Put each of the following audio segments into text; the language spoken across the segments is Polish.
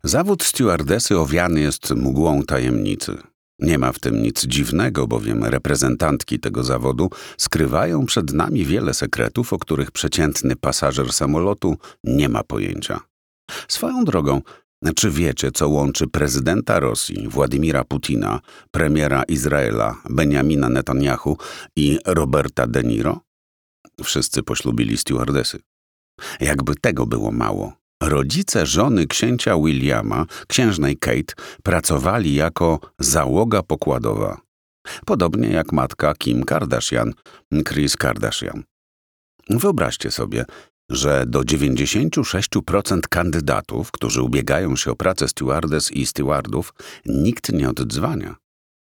Zawód stewardesy owiany jest mgłą tajemnicy. Nie ma w tym nic dziwnego, bowiem reprezentantki tego zawodu skrywają przed nami wiele sekretów, o których przeciętny pasażer samolotu nie ma pojęcia. Swoją drogą, czy wiecie, co łączy prezydenta Rosji, Władimira Putina, premiera Izraela, Benjamina Netanyahu i Roberta De Niro? Wszyscy poślubili stewardesy. Jakby tego było mało. Rodzice żony księcia Williama, księżnej Kate, pracowali jako załoga pokładowa. Podobnie jak matka Kim Kardashian, Kris Kardashian. Wyobraźcie sobie, że do 96% kandydatów, którzy ubiegają się o pracę stewardes i stewardów, nikt nie oddzwania.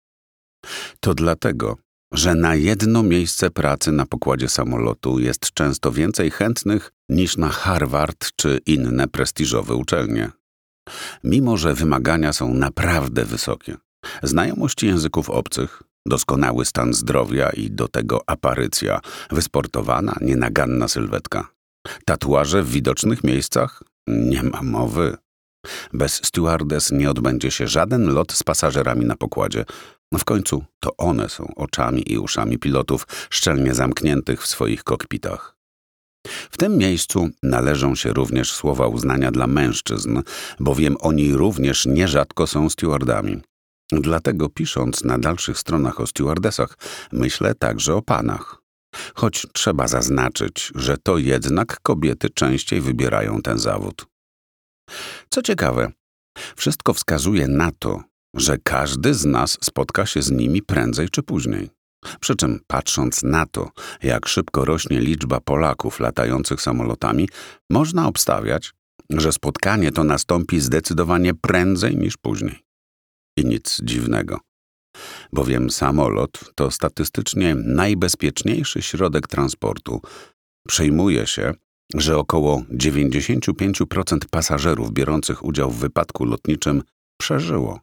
To dlatego, że na jedno miejsce pracy na pokładzie samolotu jest często więcej chętnych niż na Harvard czy inne prestiżowe uczelnie. Mimo że wymagania są naprawdę wysokie. Znajomość języków obcych, doskonały stan zdrowia i do tego aparycja, wysportowana, nienaganna sylwetka. Tatuaże w widocznych miejscach? Nie ma mowy. Bez stewardes nie odbędzie się żaden lot z pasażerami na pokładzie. W końcu to one są oczami i uszami pilotów szczelnie zamkniętych w swoich kokpitach. W tym miejscu należą się również słowa uznania dla mężczyzn, bowiem oni również nierzadko są stewardami. Dlatego pisząc na dalszych stronach o stewardesach, myślę także o panach. Choć trzeba zaznaczyć, że to jednak kobiety częściej wybierają ten zawód. Co ciekawe, wszystko wskazuje na to, że każdy z nas spotka się z nimi prędzej czy później. Przy czym patrząc na to, jak szybko rośnie liczba Polaków latających samolotami, można obstawiać, że spotkanie to nastąpi zdecydowanie prędzej niż później. I nic dziwnego, bowiem samolot to statystycznie najbezpieczniejszy środek transportu. Przyjmuje się, że około 95% pasażerów biorących udział w wypadku lotniczym przeżyło.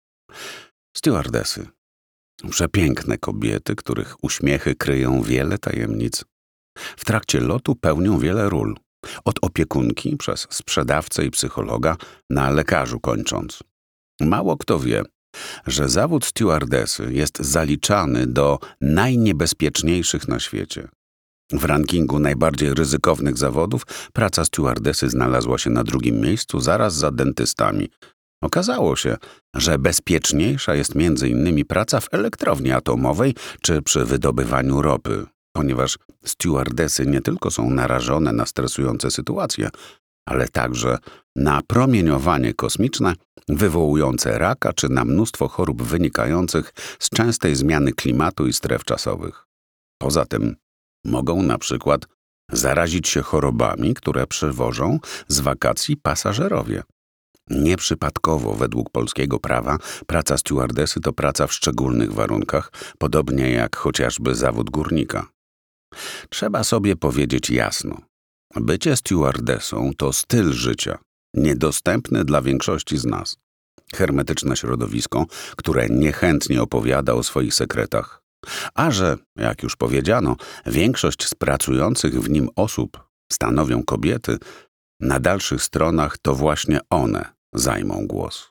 Stewardesy. Przepiękne kobiety, których uśmiechy kryją wiele tajemnic. W trakcie lotu pełnią wiele ról. Od opiekunki przez sprzedawcę i psychologa na lekarzu kończąc. Mało kto wie, że zawód stewardesy jest zaliczany do najniebezpieczniejszych na świecie. W rankingu najbardziej ryzykownych zawodów praca stewardesy znalazła się na drugim miejscu zaraz za dentystami. Okazało się, że bezpieczniejsza jest m.in. praca w elektrowni atomowej czy przy wydobywaniu ropy, ponieważ stewardesy nie tylko są narażone na stresujące sytuacje, ale także na promieniowanie kosmiczne wywołujące raka czy na mnóstwo chorób wynikających z częstej zmiany klimatu i stref czasowych. Poza tym mogą na przykład zarazić się chorobami, które przywożą z wakacji pasażerowie. Nieprzypadkowo według polskiego prawa praca stewardesy to praca w szczególnych warunkach, podobnie jak chociażby zawód górnika. Trzeba sobie powiedzieć jasno. Bycie stewardesą to styl życia, niedostępny dla większości z nas. Hermetyczne środowisko, które niechętnie opowiada o swoich sekretach. A że, jak już powiedziano, większość z pracujących w nim osób stanowią kobiety, na dalszych stronach to właśnie one zajmą głos.